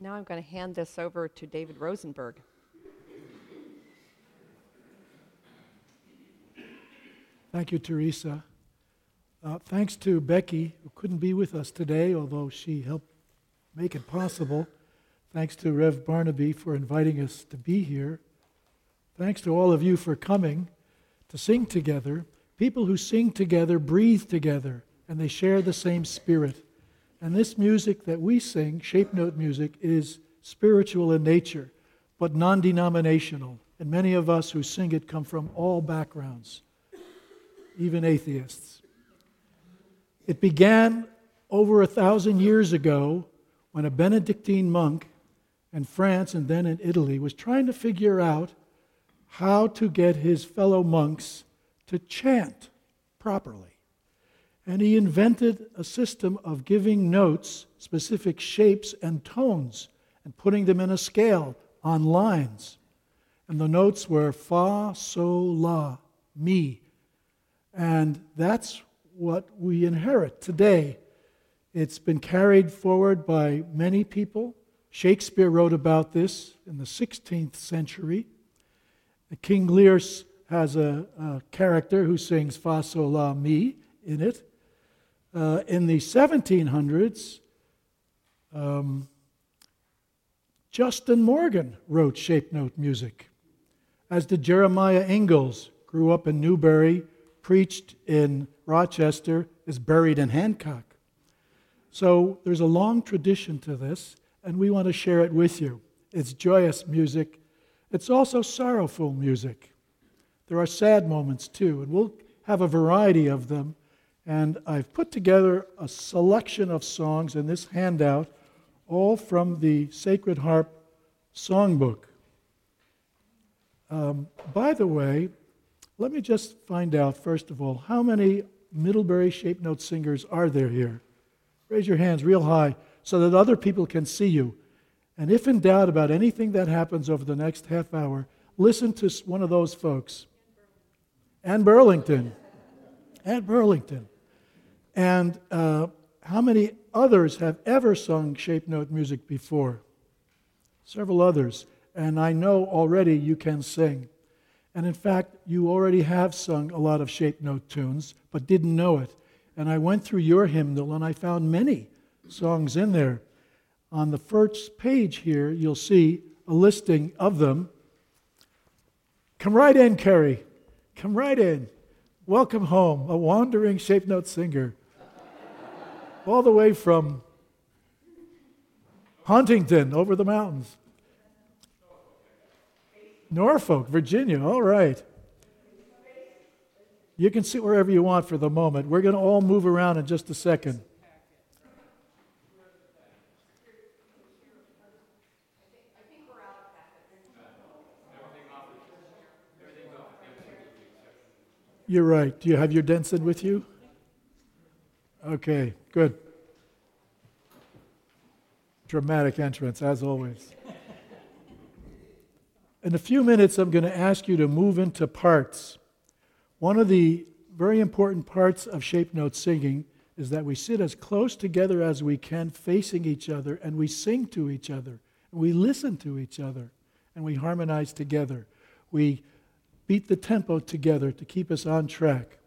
Now I'm going to hand this over to David Rosenberg. Thank you, Teresa. Thanks to Becky, who couldn't be with us today, although she helped make it possible. Thanks to Rev Barnaby for inviting us to be here. Thanks to all of you for coming to sing together. People who sing together breathe together, and they share the same spirit. And this music that we sing, shape note music, is spiritual in nature, but non-denominational. And many of us who sing it come from all backgrounds, even atheists. It began over 1,000 years ago when a Benedictine monk in France and then in Italy was trying to figure out how to get his fellow monks to chant properly. And he invented a system of giving notes, specific shapes and tones, and putting them in a scale on lines. And the notes were fa, sol, la, mi. And that's what we inherit today. It's been carried forward by many people. Shakespeare wrote about this in the 16th century. King Lear has a character who sings fa, sol, la, mi in it. In the 1700s, Justin Morgan wrote shape note music, as did Jeremiah Ingalls, grew up in Newbury, preached in Rochester, is buried in Hancock. So there's a long tradition to this, and we want to share it with you. It's joyous music. It's also sorrowful music. There are sad moments too, and we'll have a variety of them. And I've put together a selection of songs in this handout, all from the Sacred Harp Songbook. By the way, let me just find out, first of all, how many Middlebury shape note singers are there here? Raise your hands real high so that other people can see you. And if in doubt about anything that happens over the next half hour, listen to one of those folks. Ann Burlington. Ann Burlington. And how many others have ever sung shape note music before? Several others. And I know already you can sing. And in fact, you already have sung a lot of shape note tunes, but didn't know it. And I went through your hymnal and I found many songs in there. On the first page here, you'll see a listing of them. Come right in, Kerry. Come right in. Welcome home, a wandering shape note singer. All the way from Huntington, over the mountains. Norfolk, Virginia, all right. You can sit wherever you want for the moment. We're going to all move around in just a second. You're right. Do you have your Denson with you? Okay, good. Dramatic entrance, as always. In a few minutes, I'm going to ask you to move into parts. One of the very important parts of shape note singing is that we sit as close together as we can, facing each other, and we sing to each other, and we listen to each other, and we harmonize together. We beat the tempo together to keep us on track.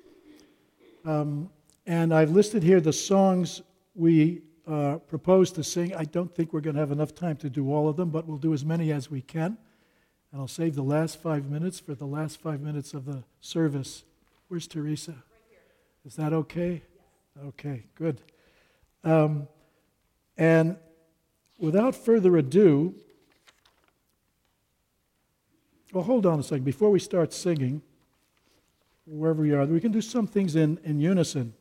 And I've listed here the songs we propose to sing. I don't think we're going to have enough time to do all of them, but we'll do as many as we can. And I'll save the last 5 minutes for the last 5 minutes of the service. Where's Teresa? Right here. Is that okay? Yes. Okay, good. And without further ado, well, hold on a second. Before we start singing, wherever we are, we can do some things in unison.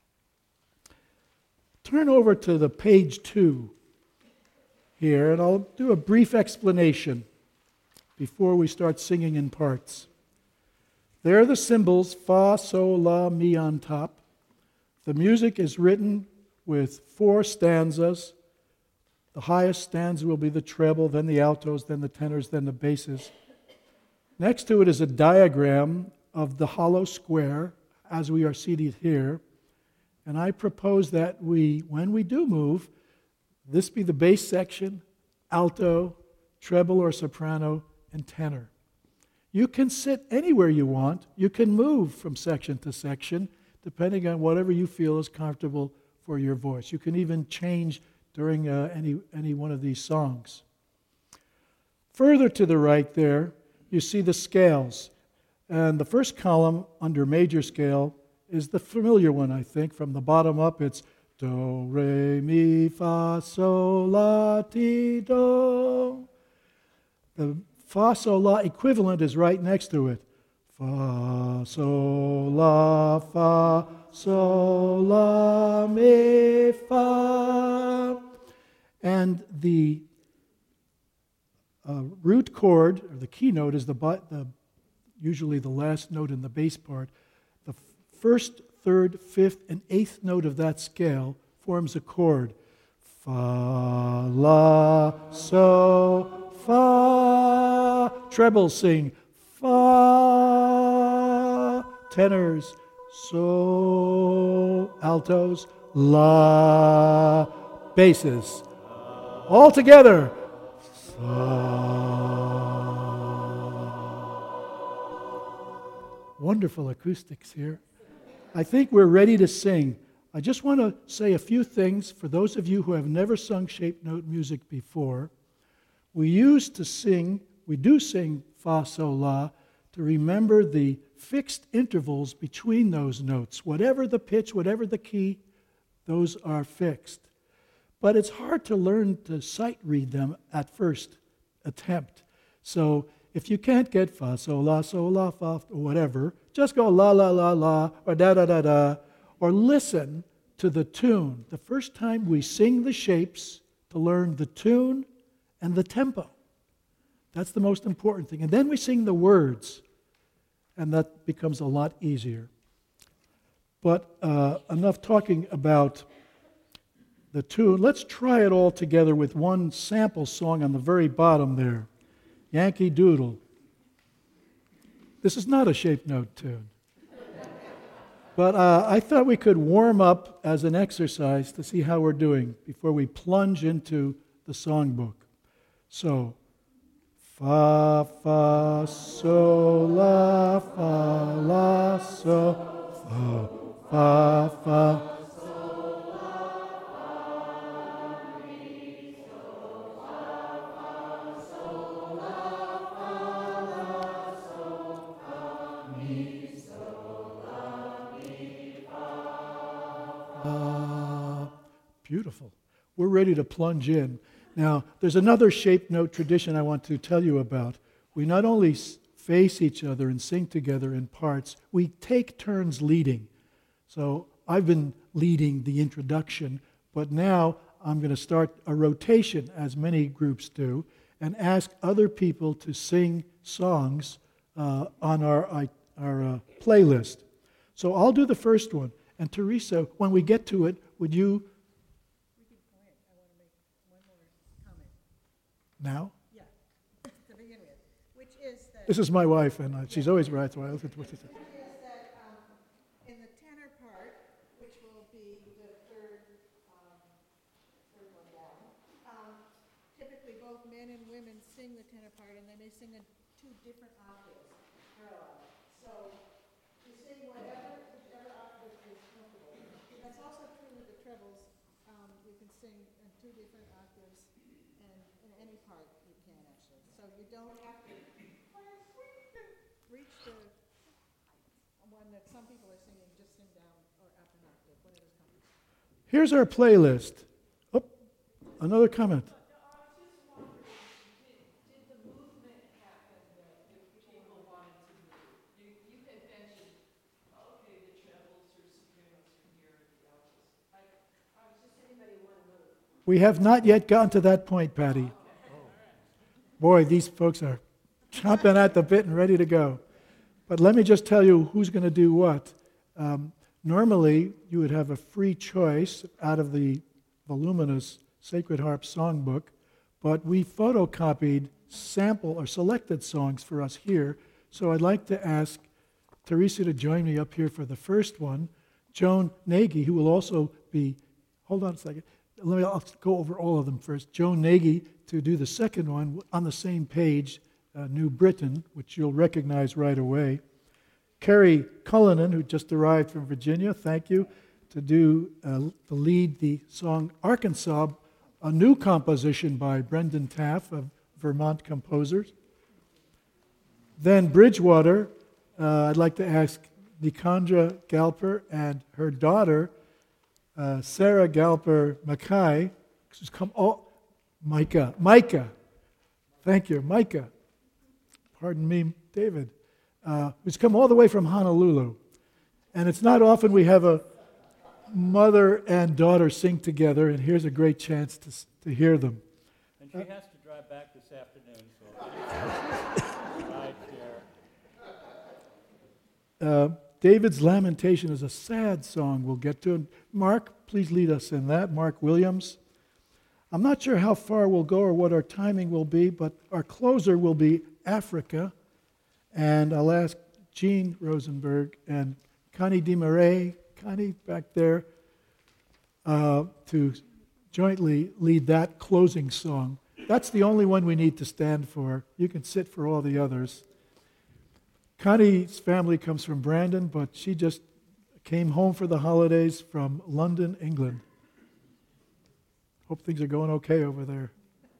Turn over to the page 2 here, and I'll do a brief explanation before we start singing in parts. There are the symbols, fa, sol, la, mi on top. The music is written with 4 stanzas. The highest stanza will be the treble, then the altos, then the tenors, then the basses. Next to it is a diagram of the hollow square as we are seated here. And I propose that when we do move, this be the bass section, alto, treble or soprano, and tenor. You can sit anywhere you want. You can move from section to section, depending on whatever you feel is comfortable for your voice. You can even change during any one of these songs. Further to the right there, you see the scales. And the first column under major scale is the familiar one, I think. From the bottom up, it's do, re, mi, fa, sol, la, ti, do. The fa, sol, la equivalent is right next to it. Fa, sol, la, mi, fa. And the root chord, or the key note, is usually the last note in the bass part. The first, third, fifth, and eighth note of that scale forms a chord. Fa, la, so, fa. Trebles sing fa. Tenors, so. Altos, la. Basses, all together. Wonderful acoustics here. I think we're ready to sing. I just want to say a few things for those of you who have never sung shape note music before. We do sing fa, sol, la to remember the fixed intervals between those notes. Whatever the pitch, whatever the key, those are fixed. But it's hard to learn to sight read them at first attempt. So if you can't get fa, sol, la, fa, or whatever, just go la, la, la, la, or da, da, da, da, or listen to the tune. The first time we sing the shapes to learn the tune and the tempo. That's the most important thing. And then we sing the words, and that becomes a lot easier. But enough talking about the tune. Let's try it all together with one sample song on the very bottom there. Yankee Doodle. This is not a shape note tune. But I thought we could warm up as an exercise to see how we're doing before we plunge into the songbook. So, fa, fa, sol, la, so, fa, fa. Beautiful. We're ready to plunge in. Now, there's another shape note tradition I want to tell you about. We not only face each other and sing together in parts, we take turns leading. So I've been leading the introduction, but now I'm going to start a rotation, as many groups do, and ask other people to sing songs on our playlist. So I'll do the first one. And Teresa, when we get to it, would you... Now? Yeah, to begin with, which is that... This is my wife, and she's always right, so I look at what she says. Which is that in the tenor part, which will be the third one down, typically both men and women sing the tenor part, and they may sing in two different octaves parallel. So you sing whichever octave is comfortable. That's also true with the trebles. You can sing in two different octaves. In any part you can actually. So you don't have to reach the one that some people are singing, just sing down or up an octave, whatever's comfortable. Here's our playlist. Oh, another comment. Did the movement happen that if people wanted to move? You had mentioned, okay, the trebles or sopranos from here and the altos. I was just anybody want to move. We have not yet gotten to that point, Patty. Boy, these folks are chomping at the bit and ready to go. But let me just tell you who's going to do what. Normally, you would have a free choice out of the voluminous Sacred Harp songbook, but we photocopied sample or selected songs for us here. So I'd like to ask Teresa to join me up here for the first one. Joan Nagy, who will also be, hold on a second, I'll go over all of them first. Joan Nagy to do the second one on the same page, New Britain, which you'll recognize right away. Carrie Cullinan, who just arrived from Virginia, thank you, to do the lead, the song Arkansas, a new composition by Brendan Taff of Vermont composers. Then Bridgewater, I'd like to ask Nikandra Galper and her daughter, Sarah Galper Mackay, who's come, Micah, thank you, Micah, pardon me, David, who's come all the way from Honolulu. And it's not often we have a mother and daughter sing together, and here's a great chance to hear them. And she has to drive back this afternoon, so ride share. David's Lamentation is a sad song we'll get to. Mark, please lead us in that. Mark Williams. I'm not sure how far we'll go or what our timing will be, but our closer will be Africa. And I'll ask Jean Rosenberg and Connie DeMarais, Connie back there, to jointly lead that closing song. That's the only one we need to stand for. You can sit for all the others. Connie's family comes from Brandon, but she just came home for the holidays from London, England. Hope things are going okay over there.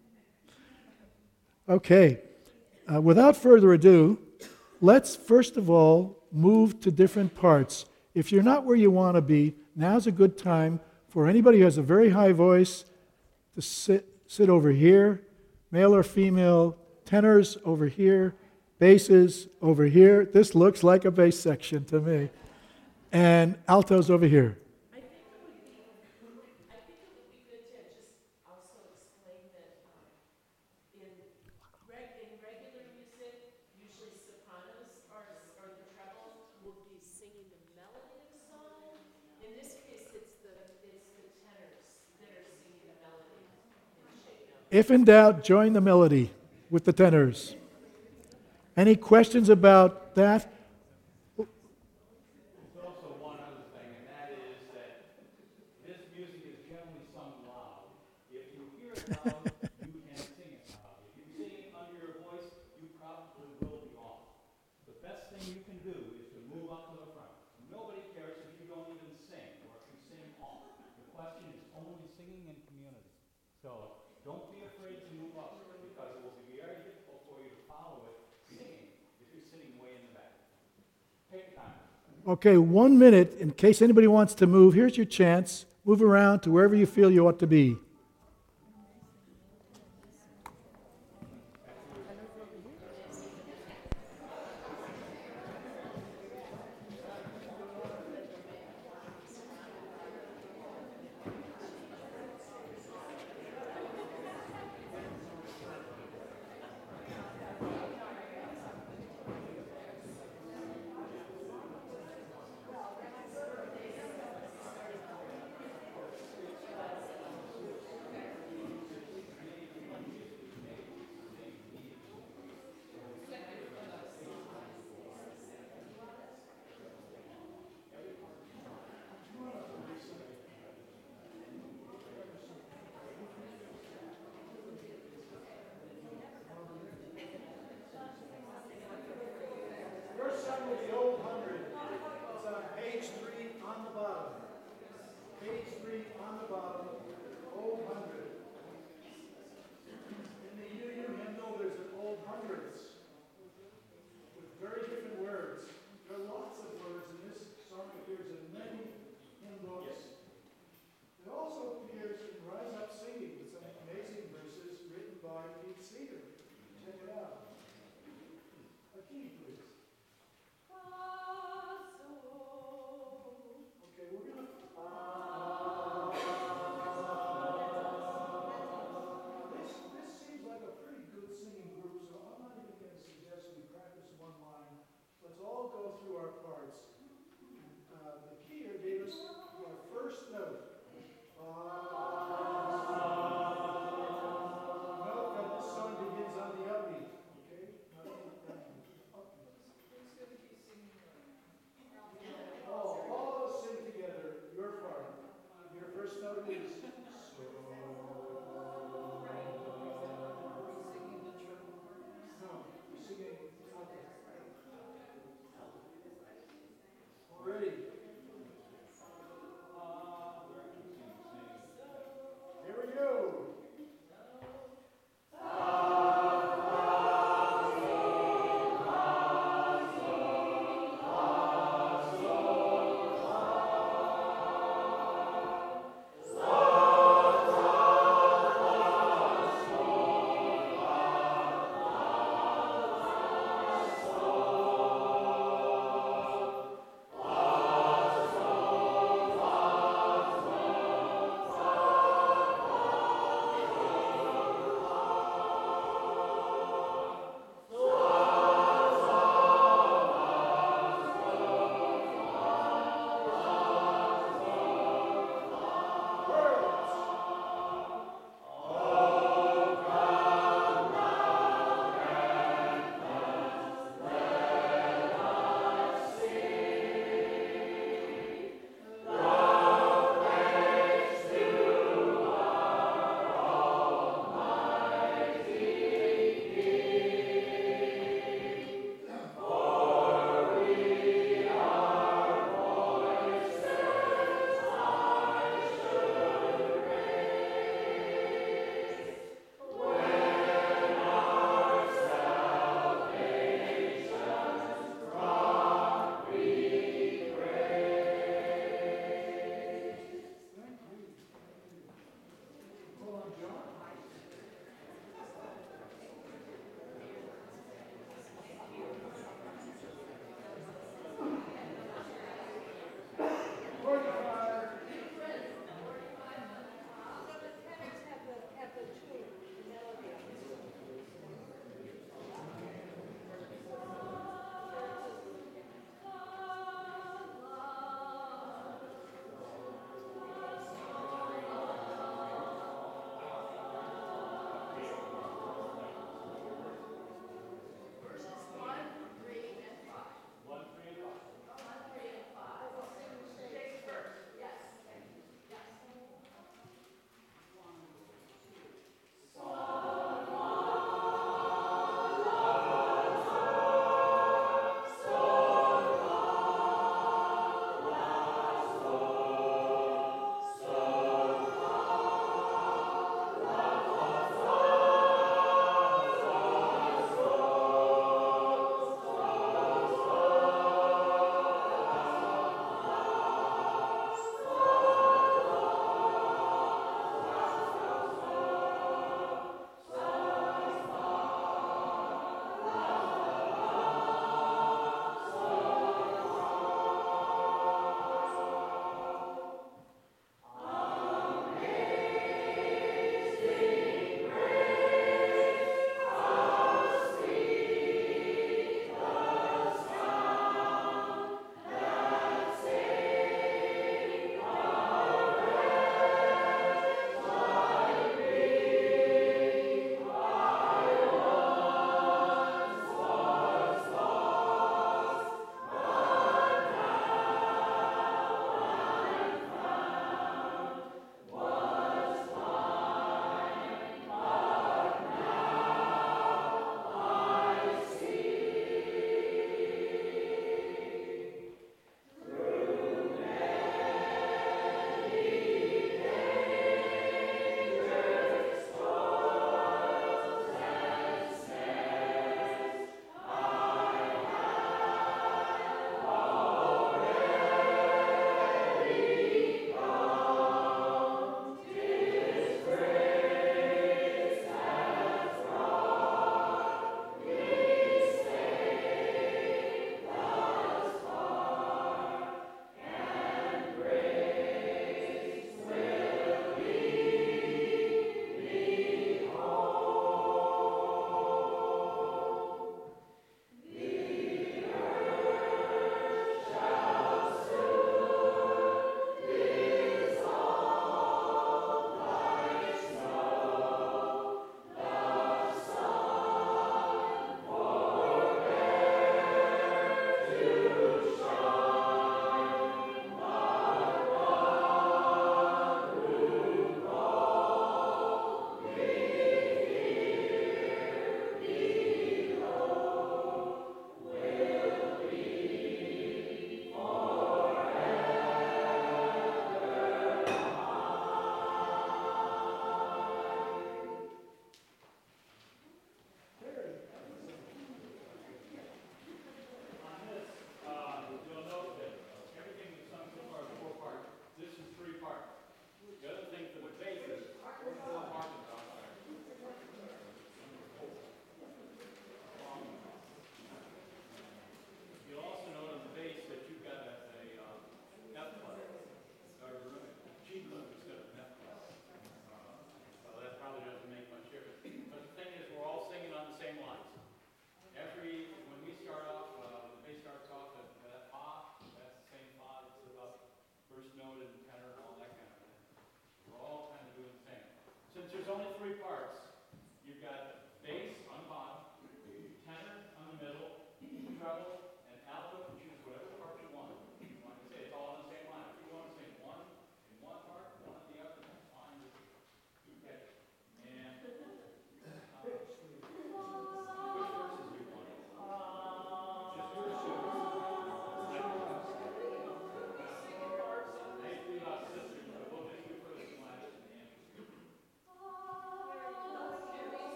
Okay, without further ado, let's first of all move to different parts. If you're not where you want to be, now's a good time for anybody who has a very high voice to sit over here, male or female, tenors over here, basses over here. This looks like a bass section to me. And altos over here. I think it would be good to just also explain that in regular music, usually sopranos or the treble will be singing the melody of the song. In this case, it's the tenors that are singing the melody in shake note. If in doubt, join the melody with the tenors. Any questions about that? There's also one other thing, and that is that this music is generally sung loud. If you hear it loud, you can sing it loud. If you sing it under your voice, you probably will be off. The best thing you can do is to move up to the front. Nobody cares if you don't even sing or if you sing off. The question is only singing in community. So don't be afraid to move up because it will be very difficult for you to follow it singing if you're sitting way in the back. Take time. Okay, 1 minute in case anybody wants to move. Here's your chance. Move around to wherever you feel you ought to be.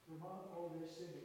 Vermont always singing.